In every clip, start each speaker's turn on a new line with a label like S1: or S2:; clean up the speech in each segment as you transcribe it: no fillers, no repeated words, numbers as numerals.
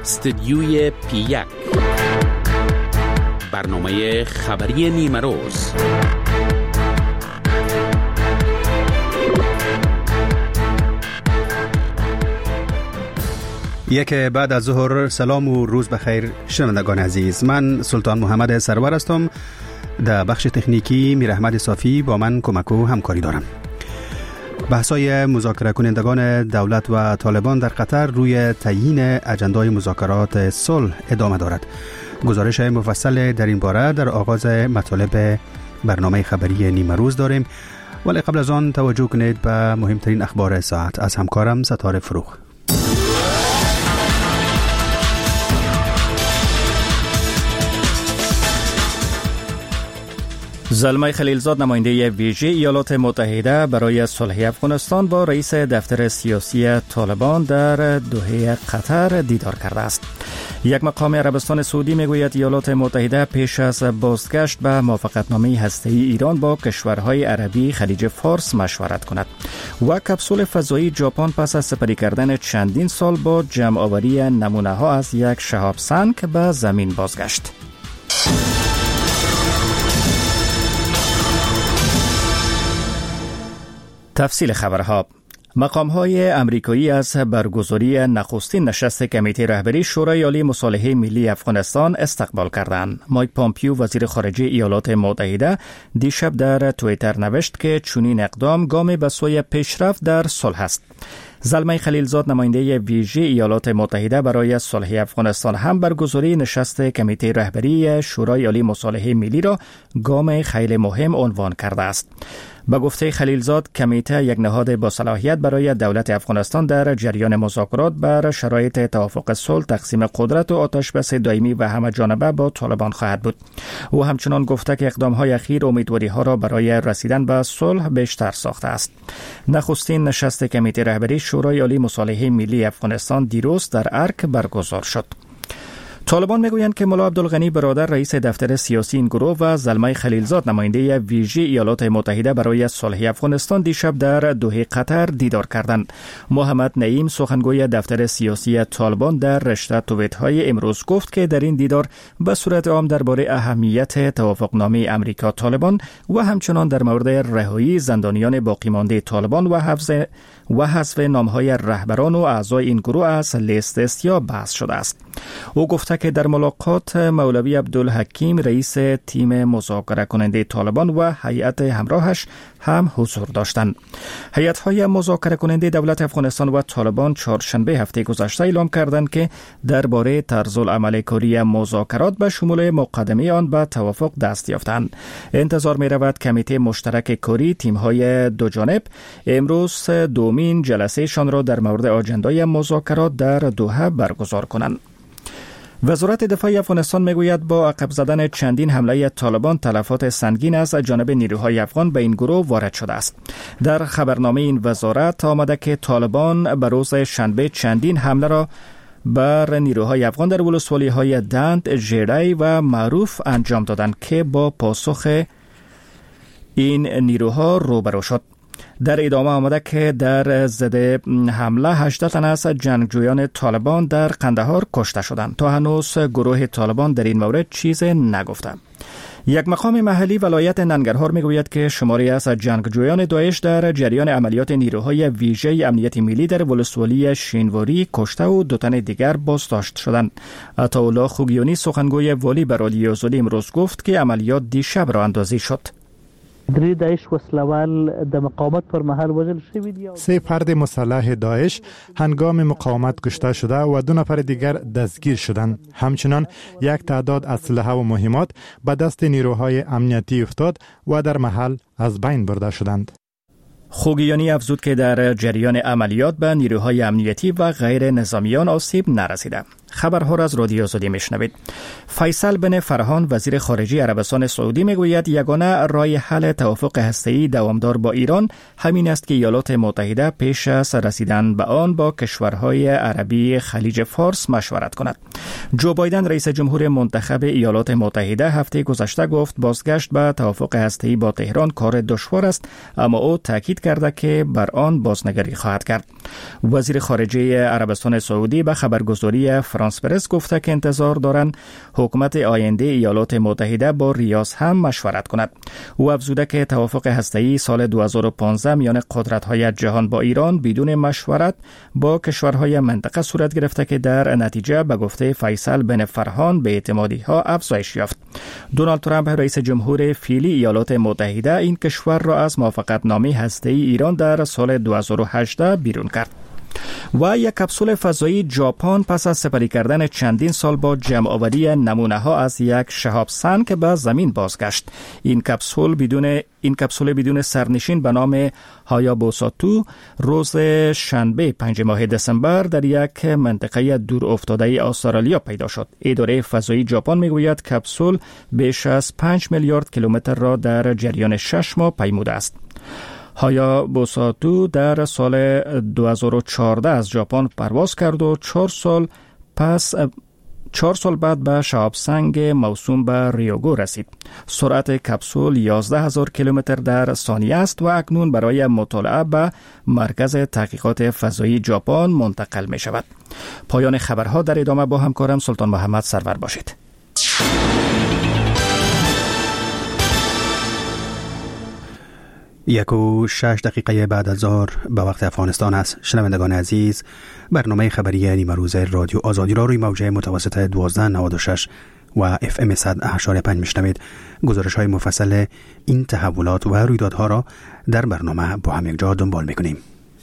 S1: استدیوی پی1 برنامه خبری نیمه روز.
S2: یک بعد از ظهر، سلام و روز بخیر شنوندگان عزیز. من سلطان محمد سرور هستم. در بخش تکنیکی میر احمد صافی با من کمک و همکاری دارم. بحث‌های مذاکره کنندگان دولت و طالبان در قطر روی تعیین اجندای مذاکرات صلح ادامه دارد. گزارش مفصل در این باره در آغاز مطالب برنامه خبری نیمه روز داریم، ولی قبل از آن توجه کنید به مهمترین اخبار ساعت از همکارم ستاره فروغ.
S3: زلمه خلیلزاد، نماینده ویژه ایالات متحده برای صلح افغانستان، با رئیس دفتر سیاسی طالبان در دوحه قطر دیدار کرده است. یک مقام عربستان سعودی میگوید ایالات متحده پیش از بازگشت به موافقتنامه هسته‌ای ایران با کشورهای عربی خلیج فارس مشورت کند. و کپسول فضایی ژاپن پس از سپری کردن چندین سال با جمع آوری نمونه ها از یک شهاب سنگ به زمین بازگشت. تفصیل خبرها. مقام‌های امریکایی از برگزاری نخستین نشست کمیته رهبری شورای عالی مصالحه ملی افغانستان استقبال کردند. مایک پامپیو، وزیر خارجه ایالات متحده، دیشب در توییتر نوشت که چنین اقدام گامی به سوی پیشرفت در صلح است. زلمه خلیلزاد، نماینده ویژه ایالات متحده برای صلح افغانستان، هم برگزاری نشست کمیته رهبری شورای عالی مصالحه ملی را گام خیلی مهم عنوان کرده است. با گفته خلیلزاد، کمیته یک نهاد با صلاحیت برای دولت افغانستان در جریان مذاکرات بر شرایط توافق صلح، تقسیم قدرت و آتشبس دائمی و همه جانبه با طالبان خواهد بود. او همچنان گفته که اقدام‌های اخیر امیدواری‌ها را برای رسیدن به صلح بیشتر ساخته است. نخستین نشست کمیته رهبری شورای عالی مصالحه ملی افغانستان دیروز در ارک برگزار شد. طالبان میگویند که ملا عبدالغنی برادر، رئیس دفتر سیاسی این گروه، و زلمه خلیلزاد، نماینده ویژه ایالات متحده برای صلح افغانستان، دیشب در دوحه قطر دیدار کردند. محمد نعیم، سخنگوی دفتر سیاسی طالبان، در رشته توییت‌های امروز گفت که در این دیدار به صورت عام درباره اهمیت توافقنامه امریکا طالبان و همچنان در مورد رهایی زندانیان باقی مانده طالبان و حذف نام‌های رهبران و اعضای این گروه از لیست سیاه بحث شده است. او گفته که در ملاقات مولوی عبدالحکیم، رئیس تیم مذاکره کننده طالبان، و هیئت همراهش هم حضور داشتند. هیئت‌های مذاکره کننده دولت افغانستان و طالبان چهارشنبه هفته گذشته اعلام کردند که درباره طرزالعمل کاری مذاکرات به شمول مقدمه آن به توافق دست یافتند. انتظار می‌رود کمیته مشترک کاری تیم‌های دو جانب امروز دومین جلسه‌شان را در مورد آجندای مذاکرات در دوحه برگزار کنند. وزارت دفاع افغانستان میگوید با عقب زدن چندین حمله طالبان، تلفات سنگین از جانب نیروهای افغان به این گروه وارد شده است. در خبرنامه این وزارت آمده که طالبان به روز شنبه چندین حمله را بر نیروهای افغان در ولسوالی‌های دند، ژیړی و معروف انجام دادند که با پاسخ این نیروها روبرو شد. در ادامه آمده که در ضد حمله 18 تن از جنگجویان طالبان در قندهار کشته شدند. تا هنوز گروه طالبان در این مورد چیزی نگفته. یک مقام محلی ولایت ننگرهار میگوید که شماری از جنگجویان داعش در جریان عملیات نیروهای ویژه امنیت ملی در ولسوالی شینواری کشته و 2 تن دیگر بازداشت شدند. عطاالله خوگیانی، سخنگوی والی به رادیو آزادی امروز گفت که عملیات دیشب راه اندازی شد.
S4: 3 فرد مسلح داعش هنگام مقاومت کشته شده و 2 نفر دیگر دستگیر شدند. همچنان یک تعداد اسلحه و مهمات به دست نیروهای امنیتی افتاد و در محل از بین برده شدند.
S3: خوگیانی افزود که در جریان عملیات به نیروهای امنیتی و غیر نظامیان آسیب نرسیده. خبرها را از رادیو آزادی میشنوید. فیصل بن فرحان، وزیر خارجه عربستان سعودی، میگوید یگانه راه حل توافق هسته‌ای دوامدار با ایران همین است که ایالات متحده پیش از رسیدن به آن با کشورهای عربی خلیج فارس مشورت کند. جو بایدن، رئیس جمهور منتخب ایالات متحده، هفته گذشته گفت بازگشت به توافق هسته‌ای با تهران کار دشوار است، اما او تاکید کرده که بر آن بازنگری خواهد کرد. وزیر خارجه عربستان سعودی به خبرگزاری فرانسه فرانس پرس گفته که انتظار دارند حکومت آینده ایالات متحده با ریاض هم مشورت کند. او افزوده که توافق هسته‌ای سال 2015 میان قدرت‌های جهان با ایران بدون مشورت با کشورهای منطقه صورت گرفته که در نتیجه به گفته فیصل بن فرهان به اعتمادی‌ها افزایش یافت. دونالد ترامپ رئیس جمهور فعلی ایالات متحده این کشور را از موافقتنامه هسته‌ای ایران در سال 2018 بیرون کرد. و یک کپسول فضایی ژاپن پس از سپری کردن چندین سال با جمع‌آوری نمونه‌ها از یک شهاب سنگ که به زمین بازگشت. این کپسول بدون سرنشین به نام هایابوسا 2 روز شنبه 5 ماه دسامبر در یک منطقه دور افتاده استرالیا پیدا شد. اداره فضایی ژاپن میگوید کپسول بیش از 5 میلیارد کیلومتر را در جریان 6 ماه پیموده است. هایابوسا 2 در سال 2014 از ژاپن پرواز کرد و 4 سال بعد به شهاب سنگ موسوم به ریوگو رسید. سرعت کپسول 11,000 کیلومتر در ثانیه است و اکنون برای مطالعه به مرکز تحقیقات فضایی ژاپن منتقل می شود. پایان خبرها. در ادامه با همکارم سلطان محمد سرور باشید.
S2: 1:06 بعد از ظهر به وقت افغانستان است. شنوندگان عزیز، برنامه خبری نیمه روز رادیو آزادی را روی موجه متوسط 1296 و FM 100.5 میشنوید. گزارش های مفصل این تحولات و رویدادها را در برنامه با هم یک جا دنبال میکنیم.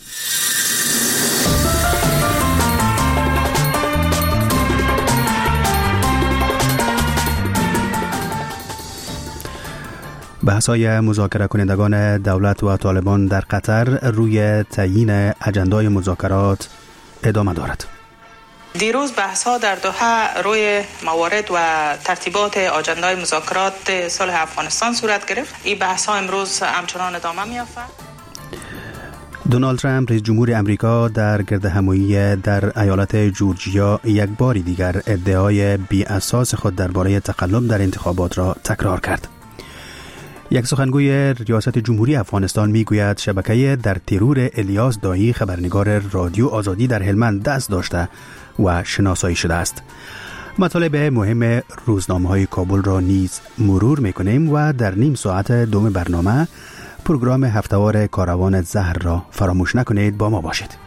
S2: بحث‌های مذاکره کنندگان دولت و طالبان در قطر روی تعیین اجندای مذاکرات ادامه دارد.
S5: دیروز بحث‌ها در دوحه روی موارد و ترتیبات اجندای مذاکرات صلح افغانستان صورت گرفت. این بحث‌ها امروز همچنان ادامه می‌یافت.
S2: دونالد ترامپ رئیس جمهور امریکا در گردهمایی در ایالت جورجیا یک بار دیگر ادعای بی اساس خود درباره تقلب در انتخابات را تکرار کرد. یک سخنگوی ریاست جمهوری افغانستان میگوید شبکه در ترور الیاس دایی خبرنگار رادیو آزادی در هلمند دست داشته و شناسایی شده است. مطالب مهم روزنامه‌های کابل را نیز مرور میکنیم و در نیم ساعت دوم برنامه پروگرام هفته‌وار کاروان زهر را فراموش نکنید. با ما باشید.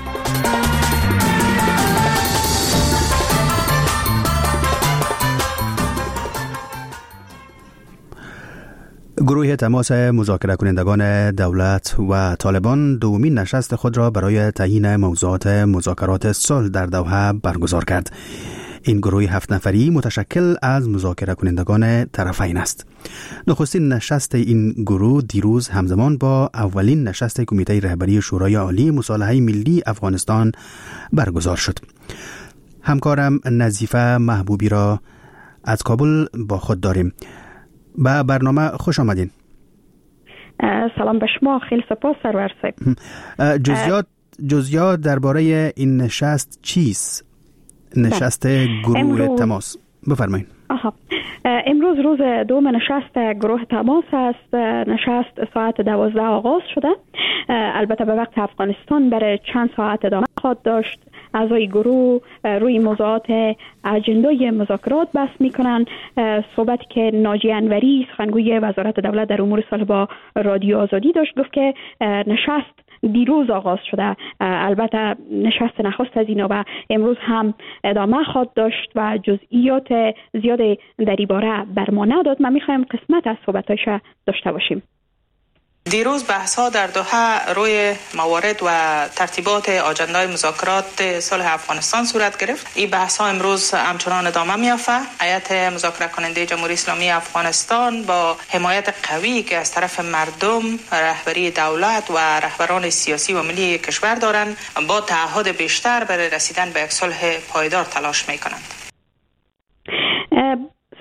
S2: گروه تماس مذاکره کنندگان دولت و طالبان دومین نشست خود را برای تعیین موضوعات مذاکرات صلح در دوحه برگزار کرد. این گروه 7 نفری متشکل از مذاکره کنندگان طرفین است. نخستین نشست این گروه دیروز همزمان با اولین نشست کمیته رهبری شورای عالی مصالحه ملی افغانستان برگزار شد. همکارم نظیفه محبوبی را از کابل با خود داریم. به برنامه خوش آمدین.
S6: سلام به شما، خیلی سپاس سرور صاحب.
S2: جزئیات درباره این نشست چیست؟ نشست گروه تماس بفرمایید.
S6: امروز روز دوم نشست گروه تماس است. نشست ساعت 12 آغاز شده. البته به وقت افغانستان برای چند ساعت ادامه خواهد داشت. اعضای گروه روی موضوعات اجندای مذاکرات بحث میکنن. صحبتی که ناجی انوری سخنگوی وزارت دولت در امور صلح با رادیو آزادی داشت، گفت که نشست دیروز آغاز شده. البته نشست نخست از اینا و امروز هم ادامه خواهد داشت و جزئیات زیاد در این باره بر ما نداد. من میخوایم قسمت از صحبتایش داشته باشیم.
S5: دیروز بحث‌ها در دوحه روی موارد و ترتیبات اجندای مذاکرات صلح افغانستان صورت گرفت. این بحث‌ها امروز همچنان ادامه می‌یافت. هیئت مذاکره کننده جمهوری اسلامی افغانستان با حمایت قوی که از طرف مردم، رهبری دولت و رهبران سیاسی و ملی کشور دارند، با تعهد بیشتر برای رسیدن به یک صلح پایدار تلاش می‌کنند.
S6: سرویس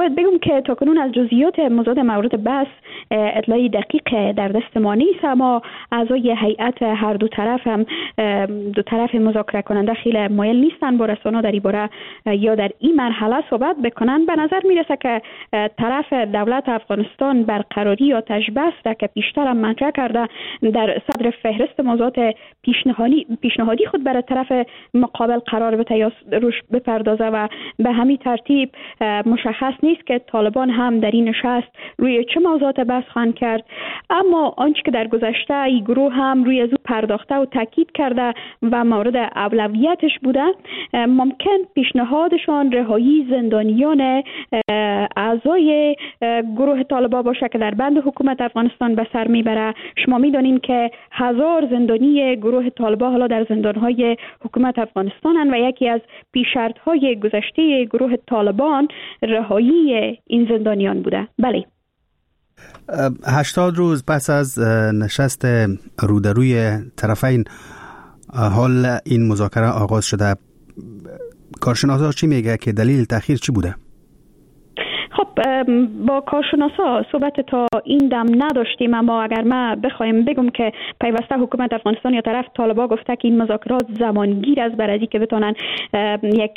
S6: باید بگم که تاکنون از جزئیات مزاد مورد بحث اطلاعی دقیق در دست ما نیست، اما اعضای هیئت هر دو طرف مذاکره کننده خیلی مایل نیستن با رسانه‌ها در این باره یا در این مرحله صحبت بکنن. به نظر میرسه که طرف دولت افغانستان برقراری آتش بس را که پیشتر هم مطرح کرده در صدر فهرست موضوعات پیشنهادی خود برای طرف مقابل قرار بده یا روش بپردازه و به همین ترتیب مشخص نیست که طالبان هم در این نشست روی چه موضوعات بحث خواهند کرد. اما آنچه که در گذشته این گروه هم روی از او پرداخته و تاکید کرده و مورد اولویتش بوده، ممکن پیشنهادشان رهایی زندانیان اعضای گروه طالبان باشه که در بند حکومت افغانستان به سر میبره. شما میدونین که 1000 زندانی گروه طالبان حالا در زندانهای حکومت افغانستان هستند و یکی از پیش‌شرط‌های گذشته گروه طالبان رهایی این زندانیان بوده. بله،
S2: 80 روز پس از نشست رودروی طرفین حال این مذاکره آغاز شده. کارشناسا چی میگه که دلیل تأخیر چی بوده؟
S6: خب با کارشناسا صحبت تا این دم نداشتیم، اما اگر ما بخوایم بگم که پیوسته حکومت افغانستان یا طرف طالبان گفته که این مذاکرات زمانگیر است برای اینکه بتونن یک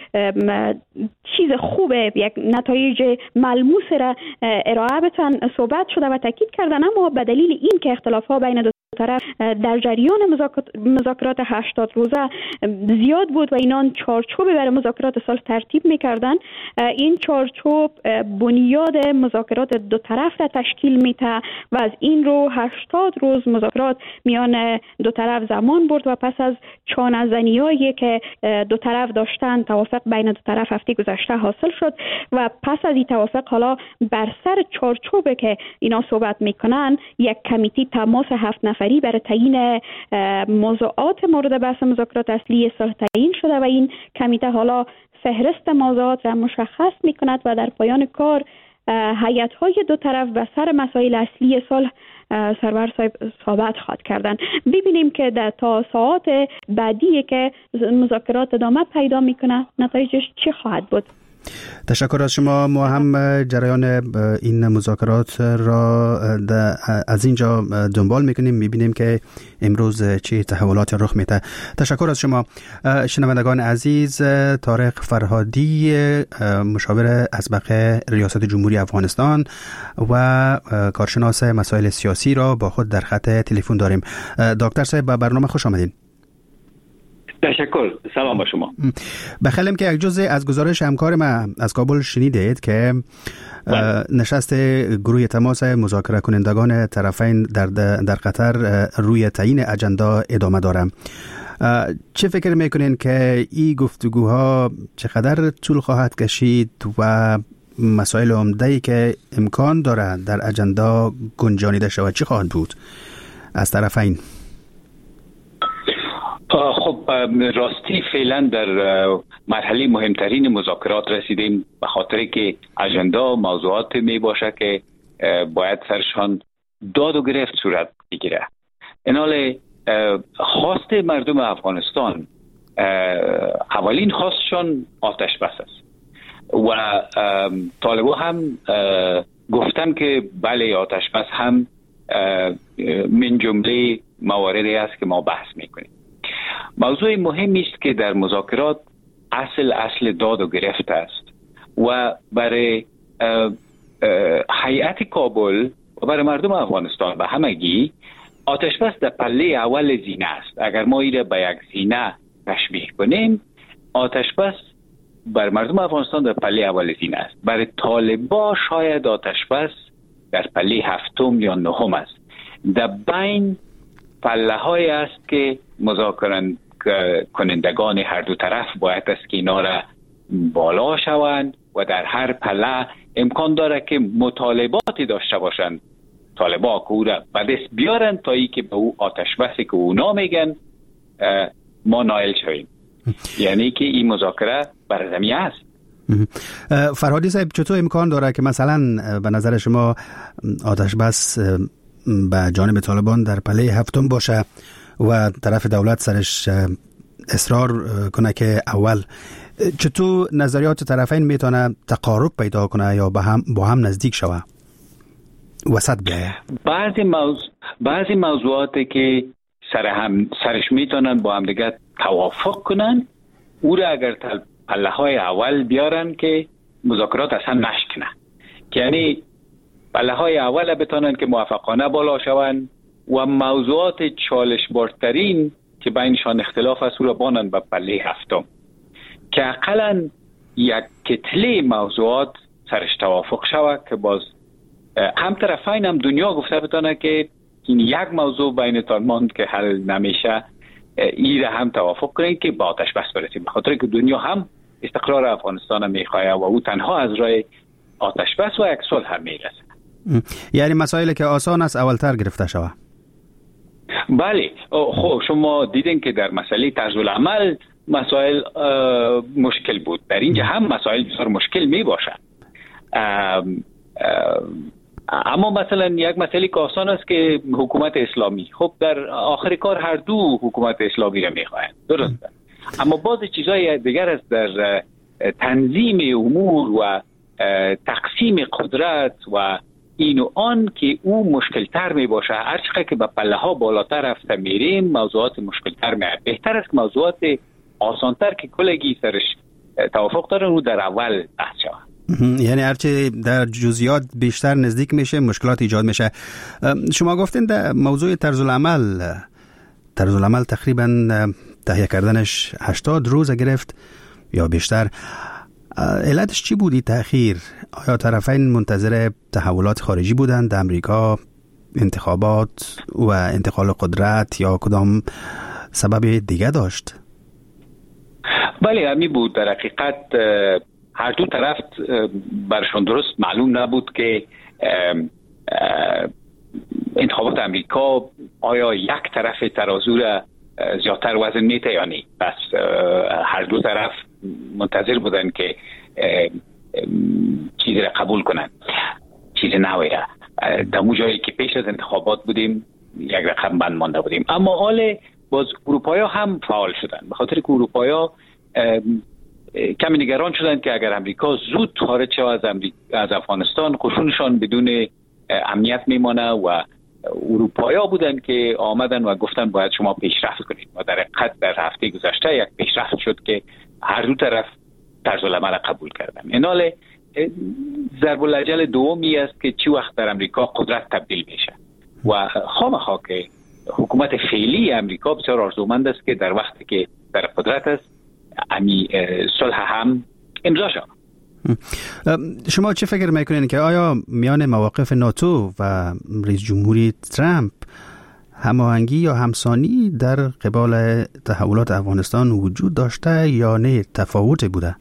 S6: چیز خوبه، یک نتایج ملموس را ارائه بدن، صحبت شده و تاکید کردن. اما به دلیل این که اختلافات بین دو طرف در جریان مذاکرات 80 روزه زیاد بود و اینان چارچوب برای مذاکرات صلح ترتیب میکردن، این چارچوب بنیاد مذاکرات دو طرف را تشکیل میده و از این رو 80 روز مذاکرات میان دو طرف زمان برد و پس از چانه‌زنی‌هایی که دو طرف داشتن توافق بین دو طرف هفته گذشته حاصل شد و پس از این توافق حالا بر سر چارچوبه که اینا صحبت میکنن یک کمیته تماس 7 نفری برای تعیین موضوعات مورد بحث مذاکرات اصلی صلح تعیین شده و این کمیته حالا فهرست موضوعات را مشخص میکند و در پایان کار هیئت‌های دو طرف به سر مسائل اصلی صلح سرور صحبت خواهد کردن. ببینیم که در تا ساعات بعدی که مذاکرات ادامه پیدا میکنه نتایجش چی خواهد بود.
S2: تشکر از شما. ما هم جریان این مذاکرات را از اینجا دنبال میکنیم، میبینیم که امروز چه تحولات رخ میده. تشکر از شما. شنوندگان عزیز، طارق فرهادی مشاور اسبق ریاست جمهوری افغانستان و کارشناس مسائل سیاسی را با خود در خط تلفن داریم. دکتر صاحب به برنامه خوش آمدین.
S7: تشکر. سلام با شما.
S2: بخیلم که یک جزء از گزارش همکار ما از کابل شنیدید که نشست گروه تماس مذاکره کنندگان طرفین در قطر روی تعیین اجندا ادامه داره. چه فکر میکنین که این گفتگوها چقدر طول خواهد کشید و مسائل عمده‌ای که امکان داره در اجندا گنجانیده شود چی خواهد بود از طرفین؟
S7: خب راستی فعلا در مرحله مهمترین مذاکرات رسیدیم، به خاطر که اجندا موضوعات می باشه که باید سرشان داد و گرفت صورت بگیره. این حال خواست مردم افغانستان اولین خواستشان آتش بس است و طالبان هم گفتن که بله آتش بس هم من جمله مواردی است که ما بحث میکنیم. موضوع مهمی است که در مذاکرات اصل داد و گرفت است و برای هیئت کابل و برای مردم افغانستان به همگی آتش بس در پله اول زینه است. اگر ما ایره به یک زینه تشبیه کنیم، آتش بس بر مردم افغانستان در پله اول زینه است. برای طالبان شاید آتش بس در پله هفتم یا نهم است. در بین پله های است که مذاکره کنندگان هر دو طرف باید است که اینا را بالا شوند و در هر پله امکان داره که مطالباتی داشته باشند طالبان که او را به دست بیارن تا ای که به او آتش بسی که اونا میگن ما نائل شویم. یعنی که این مذاکره برزمی است.
S2: فرهادی صاحب، چطور امکان داره که مثلا به نظر شما آتش بس به جانب طالبان در پله هفتم باشه و طرف دولت سرش اصرار کنه که اول چطور نظریات طرفین میتونه تقارب پیدا کنه یا با هم نزدیک شوه، وسط بیایه؟
S7: بعضی موضوعاتی که سرش میتونن با هم دیگه توافق کنن، او را اگر پله های اول بیارن که مذاکرات اصلا نشکنه، یعنی پله های اول بتونن که موافقانه بالا شوند و موضوعات چالش بارترین که بینشان اختلاف است او را بانن به پله هفتم که اقلا یک کتله موضوعات سرش توافق شود که باز هم طرفین هم دنیا گفته بتونه که این یک موضوع بینتان ماند که حل نمیشه، این هم توافق کنید که با آتش بس برسیم، بخاطر که دنیا هم استقرار افغانستان میخواه و او تنها از راه آتش بس و یک صلح هم میرسه.
S2: یعنی مسائلی که آسان است اولتر گرفته شود.
S7: بله، خب شما دیدین که در مسئله طرز العمل مسائل مشکل بود، در اینجا هم مسائل بسیار مشکل می باشد. اما مثلا یک مسئله که آسان است که حکومت اسلامی، خب در آخر کار هر دو حکومت اسلامی را میخواهند، درسته، اما بعض چیزهای دیگر است در تنظیم امور و تقسیم قدرت و این و آن که او مشکل تر می باشه. هر چقدر که به پله ها بالاتر رفته میریم موضوعات مشکل تر می، بهتر است موضوعات آسان تر که کلگی سرش توافق دارن رو در اول بحث شود.
S2: یعنی هرچه در جزئیات بیشتر نزدیک میشه مشکلات ایجاد میشه. شما گفتین در موضوع طرز العمل تقریبا تهیه کردنش 80 روز گرفت یا بیشتر. علتش چی بودی تأخیر؟ آیا طرفین منتظر تحولات خارجی بودند در امریکا، انتخابات و انتقال قدرت، یا کدام سبب دیگه داشت؟
S7: بله همین بود. در حقیقت هر دو طرف برشون درست معلوم نبود که انتخابات امریکا آیا یک طرف ترازو را زیادتر وزن میته یا نه. پس هر دو طرف منتظر بودن که چیزی را قبول کنن، چیزی نوی را. در اون جایی که پیش از انتخابات بودیم یک رقم بند مانده بودیم. اما حال باز اروپایا هم فعال شدن، به خاطر که اروپایا کمی نگران شدن که اگر امریکا زود خارج شود از افغانستان قشونشان بدون امنیت میمانه و اروپایا بودن که آمدن و گفتن باید شما پیشرفت کنید و در حقیقت در هفته گذشته یک پیشرفت شد که هر دو طرف طرز العمل قبول کردن. این حال ضرب الاجل دومی است که چی وقت در امریکا قدرت تبدیل میشه و خامخا که حکومت فعلی امریکا بسیار آرزومند است که در وقتی که در قدرت است امی صلح هم امضا شد.
S2: شما چه فکر میکنین که آیا میان مواقف ناتو و رئیس جمهوری ترامپ هماهنگی یا همسانی در قبال تحولات افغانستان وجود داشته یا نه تفاوت بوده؟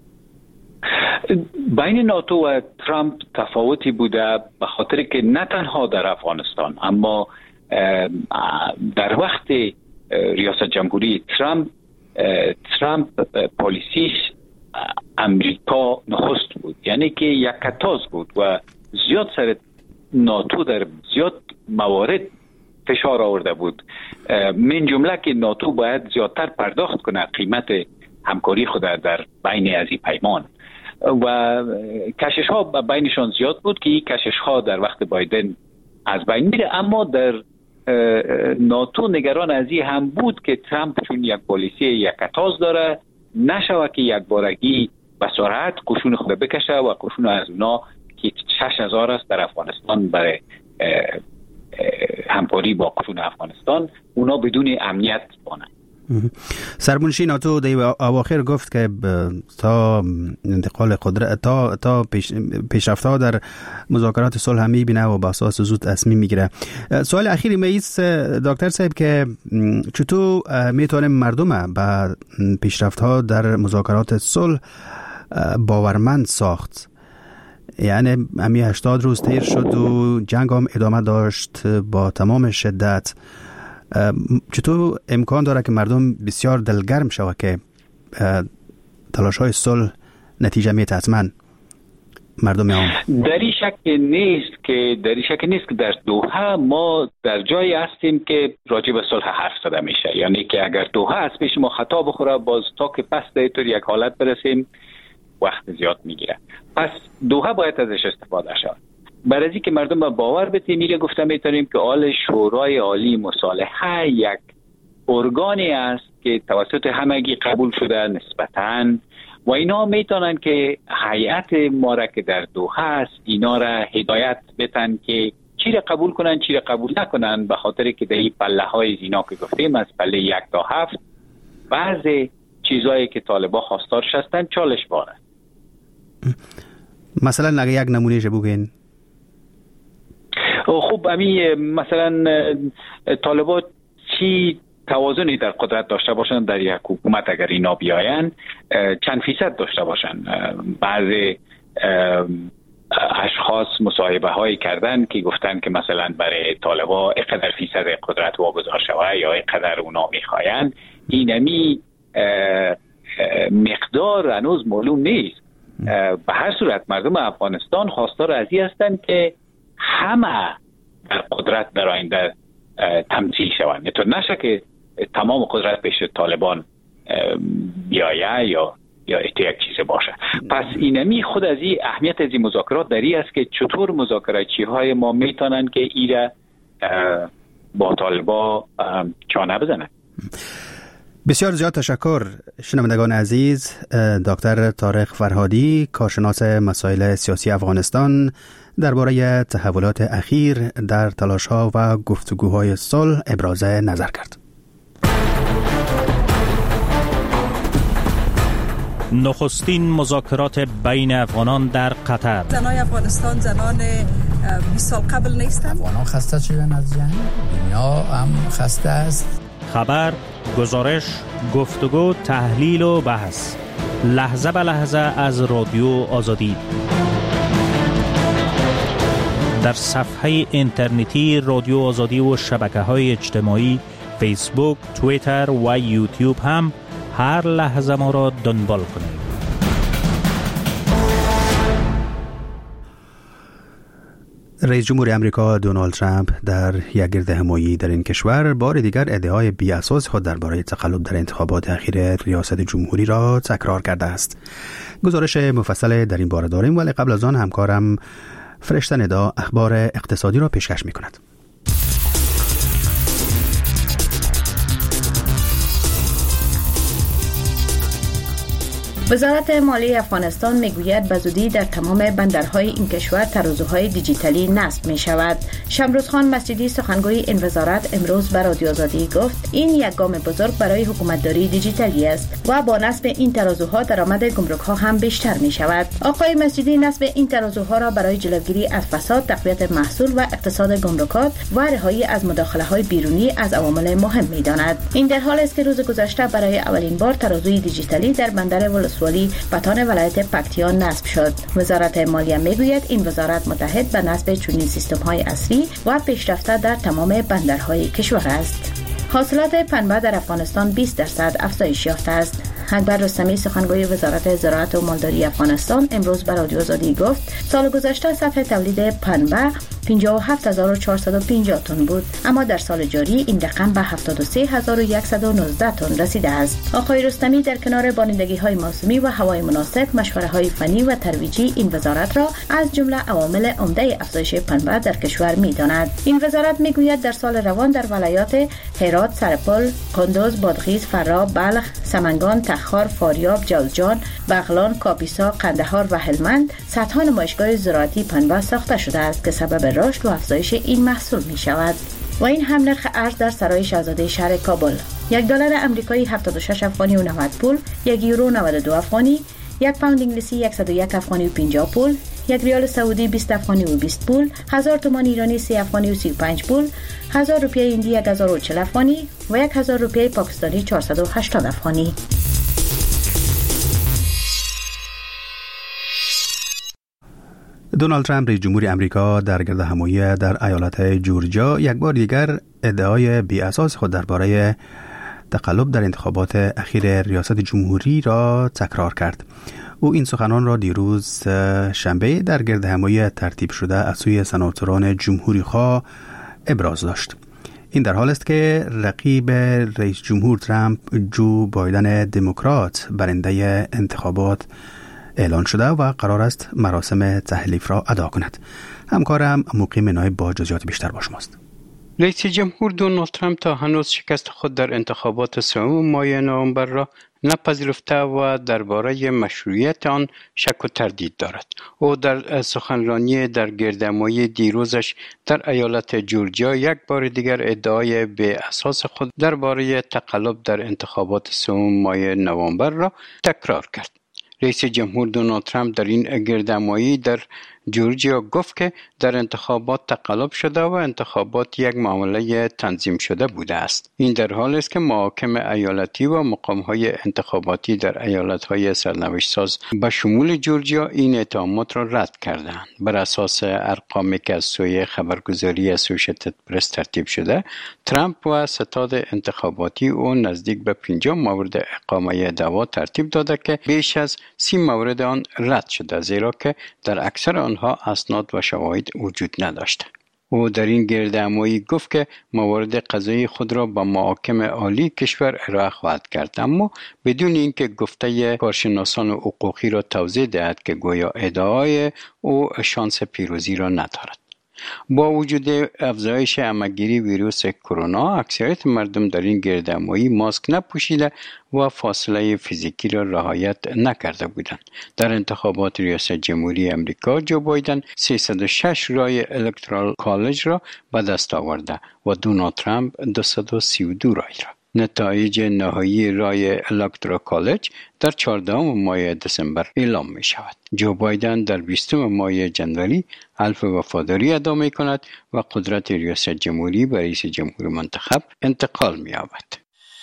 S7: بین ناتو و ترامپ تفاوتی بوده، به خاطر که نه تنها در افغانستان اما در وقت ریاست جمهوری ترامپ پالیسیش امریکا نخست بود، یعنی که یک کتاز بود و زیاد سر ناتو در زیاد موارد فشار آورده بود، من جمله که ناتو باید زیادتر پرداخت کنه قیمت همکاری خود در بین از این پیمان و کشش ها بینشان زیاد بود که این کشش ها در وقت بایدن از بین میره. اما در ناتو نگران از این هم بود که ترامپ چون یک پالیسی یک کتاز داره نشوه که یک بارگی به سرعت قشون خود بکشه و قشون از اونا که 6,000 است در افغانستان برای همکاری با قشون افغانستان اونا بدون امنیت بانند.
S2: سرمنشی ناتو در اواخر گفت که تا انتقال قدرت تا پیشرفت‌ها در مذاکرات صلح می‌بینه و با اساس زود تصمیم میگیره. سوال اخیری میست دکتر صاحب که چطور میتونیم مردم به پیشرفت‌ها در مذاکرات صلح باورمند ساخت؟ یعنی همی 80 روز تیر شد و جنگ هم ادامه داشت با تمام شدت. چطور امکان داره که مردم بسیار دلگرم شود که تلاش های صلح نتیجه میده؟ حتما مردم عام؟
S7: در این شک نیست که در دوحه ما در جایی هستیم که راجع به صلح حرف زده میشه. یعنی که اگر دوحه از پیش ما خطا بخوره، باز تا که پس در طور یک حالت برسیم وقت زیاد میگیره. پس دوحه باید ازش استفاده شد. برای اینکه مردم با باور بتیم، میره گفته میتونیم که شورای عالی مصالحه یک ارگانی است که توسط همگی قبول شده نسبتاً، و اینا میتونن که هیئت ما را که در دوحه است اینا را هدایت بتن که چی را قبول کنن چی را قبول نکنن، به خاطر که در این پله های زینا که گفتیم از پله 1 تا 7 بعضی چیزایی که طالبا خواستارش هستن چالش باره.
S2: مثلا اگه یک نمونهش بگین.
S7: خب مثلا طالبا چی توازنی در قدرت داشته باشن در یک حکومت، اگر اینا بیاین چند فیصد داشته باشن. بعضی اشخاص مصاحبه هایی کردن که گفتن که مثلا برای طالبا اینقدر فیصد قدرت واگذار شوه یا اینقدر اونا میخواین. اینمی مقدار هنوز معلوم نیست. به هر صورت مردم افغانستان خواستار از این هستند که همه در قدرت در آینده تمثیل شوند. تو نشه که تمام قدرت پیش طالبان بیایه یا یک چیز باشه. پس اینمی خود از این اهمیت از این مذاکرات داری است که چطور مذاکراتچی های ما میتونن که ایره با طالبا چانه بزنن.
S2: بسیار زیاد تشکر شنوندگان عزیز. دکتر طارق فرهادی، کارشناس مسائل سیاسی افغانستان، درباره تحولات اخیر در تلاش‌ها و گفتگوهای صلح ابراز نظر کرد.
S8: نخستین مذاکرات بین افغانان در قطر.
S9: زنای افغانستان زنان 20 سال قبل نیستند.
S10: افغانان خسته شدن از جنگ، دنیا هم خسته است.
S8: خبر، گزارش، گفتگو، تحلیل و بحث، لحظه به لحظه از رادیو آزادی. در صفحه اینترنتی رادیو آزادی و شبکه‌های اجتماعی فیسبوک، توییتر و یوتیوب هم هر لحظه ما را دنبال کنید.
S2: رئیس جمهور امریکا دونالد ترامپ در یک گردهمایی در این کشور بار دیگر ادعای بی‌اساس خود درباره تقلب در انتخابات اخیر ریاست جمهوری را تکرار کرده است. گزارش مفصل در این باره داریم، ولی قبل از آن همکارم فرشته ندا اخبار اقتصادی را پیشکش می‌کند.
S11: وزارت مالی افغانستان میگوید بزودی در تمام بندرهای این کشور ترازوهای دیجیتالی نصب می شود. شمروز خان مسجدی سخنگوی این وزارت امروز به رادیو آزادی گفت این یک گام بزرگ برای حکومتداری دیجیتالی است و با نصب این ترازوها درآمد گمرک ها هم بیشتر می شود. آقای مسجدی نصب این ترازوها را برای جلوگیری از فساد، تقویت محصول و اقتصاد گمرکات و رهایی از مداخله های بیرونی از عوامل مهم می داند. این در حالی است که روز گذشته برای اولین بار ترازوی دیجیتالی در بندر ولی بطان ولایت پکتیا نصب شد. وزارت مالیه میگوید این وزارت متحد به نصب چنین سیستم‌های عصری و پیشرفته در تمام بندرهای کشور است. حاصلات پنبه در افغانستان 20% افزایش یافته است. اکبر رستمی سخنگوی وزارت زراعت و مالداری افغانستان امروز به رادیو آزادی گفت سال گذشته سطح تولید پنبه 57450 تن بود، اما در سال جاری این رقم به 73119 تن رسیده است. آقای رستمی در کنار بارندگی‌های موسمی و هوای مناسب، مشوره‌های فنی و ترویجی این وزارت را از جمله عوامل عمده افزایش پنبه در کشور می‌داند. این وزارت می‌گوید در سال روان در ولایات هرات، سرپل، کندوز، بادغیس، فرا، بلخ، سمنگان، تخار، فاریاب، جوزجان، بغلان، کاپیسا، قندهار و هلمند صدها نمایشگاه زراعتی پنبه ساخته شده است که سبب رشد و افزایش این محصول می شود. و این هم نرخ ارز در سرای شاهزاده شهر کابل: $1 آمریکایی 76 افغانی و 90 پول، 1 یورو 92 افغانی، 1 پوند انگلیسی 101 افغانی و 50 پول، 1 ریال سعودی 20 افغانی و 20 پول، 1000 تومان ایرانی 30 افغانی و 35 پول، 1000 روپیه هندی 1040 افغانی و 1000 روپیه پاکستانی 480 افغانی.
S2: دونالد ترامپ رئیس جمهور امریکا در گردهمایی در ایالت جورجیا یک بار دیگر ادعای بی‌اساس خود درباره تقلب در انتخابات اخیر ریاست جمهوری را تکرار کرد. او این سخنان را دیروز شنبه در گردهمایی ترتیب شده از سوی سناتوران جمهوری خواه ابراز داشت. این در حال است که رقیب رئیس جمهور ترامپ جو بایدن دموکرات برنده انتخابات اعلان شده و قرار است مراسم تحلیف را ادا کند. همکارم مقیم نایب با جزئیات بیشتر با شماست.
S12: رئیس جمهور دونالد ترامپ تا هنوز شکست خود در انتخابات سوم ماه نوامبر را نپذیرفته و درباره مشروعیت آن شک و تردید دارد. او در سخنرانی در گردهمایی دیروزش در ایالت جورجیا یک بار دیگر ادعای به اساس خود درباره تقلب در انتخابات سوم ماه نوامبر را تکرار کرد. رئیس جمهور دونالد ترامپ در این گردهمایی در جورجیا گفت که در انتخابات تقلب شده و انتخابات یک معامله تنظیم شده بوده است. این در حال است که محاکم ایالتی و مقام‌های انتخاباتی در ایالت‌های سرنوشت ساز به شمول جورجیا این اتهامات را رد کردند. بر اساس ارقامی که از سوی خبرگزاری اسوسییتد پرس ترتیب شده، ترامپ و ستاد انتخاباتی او نزدیک به 50 مورد اقامه دعوا ترتیب داده که بیش از 30 مورد آن رد شده، زیرا که در اکثر آنها اسناد و شواهد وجود نداشته. او در این گردهمایی گفت که موارد قضایی خود را به محاکم عالی کشور ارائه خواهد کرد، اما بدون اینکه گفته کارشناسان حقوقی را توضیح دهد که گویا ادعای او شانس پیروزی را ندارد. با وجود افزایش همه‌گیری ویروس کرونا، اکثریت مردم در این گردهمایی ماسک نپوشیده و فاصله فیزیکی را رعایت نکرده بودند. در انتخابات ریاست جمهوری امریکا جو بایدن 306 رای الکترال کالج را به دست آورده و دونالد ترامپ 232 رای را. نتایج نهایی رای الکترال کالج در 14 ماه دسامبر اعلام می شود. جو بایدن در 20 ماه جنوری حلف وفاداری ادا می کند و قدرت ریاست جمهوری به رئیس جمهور منتخب انتقال می یابد.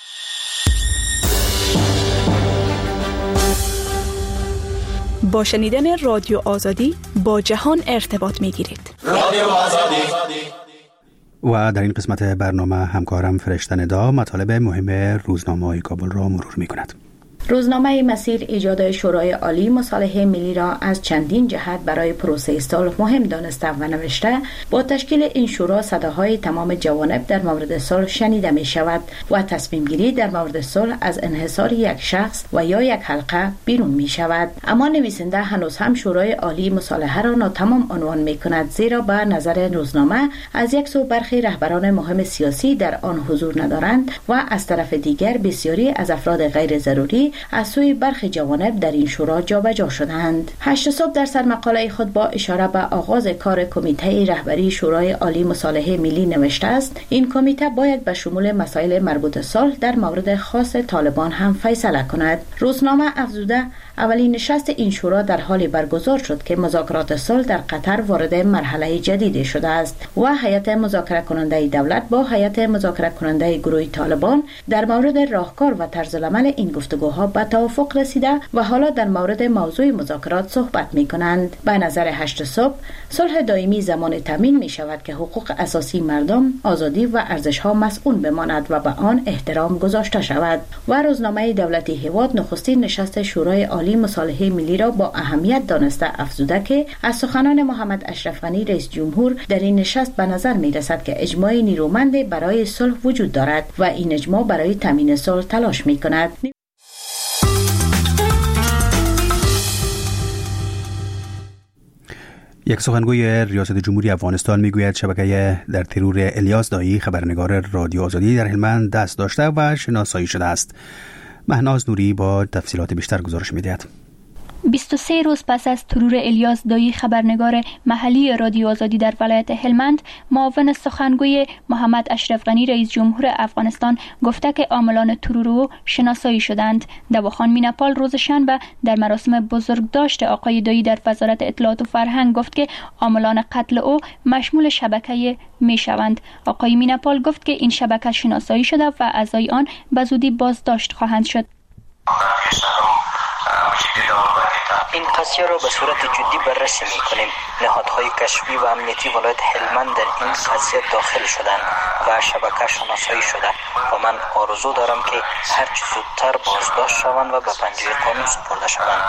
S13: با شنیدن رادیو آزادی با جهان ارتباط می گیرید.
S2: رادیو آزادی. و در این قسمت برنامه همکارم فرشته ندا مطالب مهم روزنامه‌های کابل را مرور می کند.
S11: روزنامه مسیر ایجاد شورای عالی مصالحه ملی را از چندین جهت برای پروسه صلح مهم دانسته و نوشته با تشکیل این شورا صداهای تمام جوانب در مورد صلح شنیده می شود و تصمیم گیری در مورد صلح از انحصار یک شخص و یا یک حلقه بیرون می شود. اما نویسنده هنوز هم شورای عالی مصالحه را ناتمام عنوان می کند، زیرا به نظر روزنامه از یک سو برخی رهبران مهم سیاسی در آن حضور ندارند و از طرف دیگر بسیاری از افراد غیر ضروری از سوی برخی جوانب در این شورا جابجا شدند. 8 صبح در سرمقاله خود با اشاره به آغاز کار کمیته رهبری شورای عالی مصالحه ملی نوشته است این کمیته باید به شمول مسائل مربوط صلح در مورد خاص طالبان هم فیصله کند. روزنامه افزوده اولین نشست این شورا در حالی برگزار شد که مذاکرات صلح در قطر وارد مرحله جدیدی شده است و هیئت مذاکره کننده دولت با هیئت مذاکره کننده گروه طالبان در مورد راهکار و طرزالعمل این گفتگوها به توافق رسیده و حالا در مورد موضوع مذاکرات صحبت می کنند. به نظر 8 صبح صلح دائمی زمان تامین می شود که حقوق اساسی مردم، آزادی و ارزش ها مسئول بماند و به آن احترام گذاشته شود. و روزنامه دولتی هیواد نخستین نشست شورای عالی مصالحه ملی را با اهمیت دانسته افزوده که از سخنان محمد اشرف غنی رئیس جمهور در این نشست به نظر می رسد که اجماع نیرومند برای صلح وجود دارد و این اجماع برای تامین صلح تلاش می کند.
S2: یک سخنگوی ریاست جمهوری افغانستان میگوید شبکه در ترور الیاس دایی خبرنگار رادیو آزادی در هلمند دست داشته و شناسایی شده است. مهناز نوری با تفصیلات بیشتر گزارش می‌دهد.
S14: 23 روز پس از ترور الیاس دایی خبرنگار محلی رادیو آزادی در ولایت هلمند، معاون سخنگوی محمد اشرف غنی رئیس جمهور افغانستان گفته که عاملان ترور او شناسایی شدند. دواخان میناپال روز شنبه در مراسم بزرگداشت آقای دایی در وزارت اطلاعات و فرهنگ گفت که عاملان قتل او مشمول شبکه میشوند. آقای میناپال گفت که این شبکه شناسایی شده و اعضای آن به زودی بازداشت خواهند شد.
S15: این قضیه را به صورت جدی بررسی می‌کنیم. نهادهای کشفی و امنیتی ولایت هلمند در این قضیه داخل شدند و شبکه شناسایی شده و من آرزو دارم که هرچه زودتر بازداشت شوند و به پنجه قانون سپرده شوند.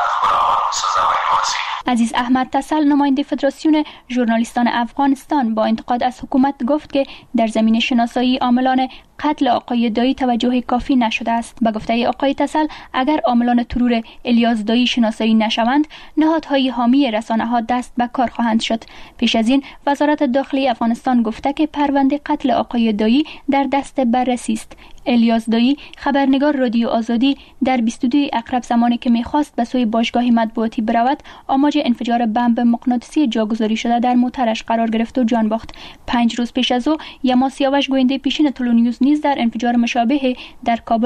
S14: عزیز احمد تسل، نماینده فدراسیون ژورنالیستان افغانستان، با انتقاد از حکومت گفت که در زمین شناسایی عاملان قتل آقای دایی توجه کافی نشده است. به گفته آقای تسل، اگر عاملان ترور الیاس دایی شناسایی نشوند، نهادهای حامی رسانه‌ها دست به کار خواهند شد. پیش از این وزارت داخلی افغانستان گفته که پرونده قتل آقای دایی در دست بررسی است. الیاس دایی، خبرنگار رادیو آزادی، در 22 اقرب زمانی که می‌خواست به سوی باشگاه مطبوعاتی برود، آماج انفجار بمب مغناطیسی جاگذاری شده در موترش قرار گرفت و جان باخت. 5 روز پیش از او یما سیاوش، گوینده پیشین تلو نیوز، نیز در انفجار مشابه در کابل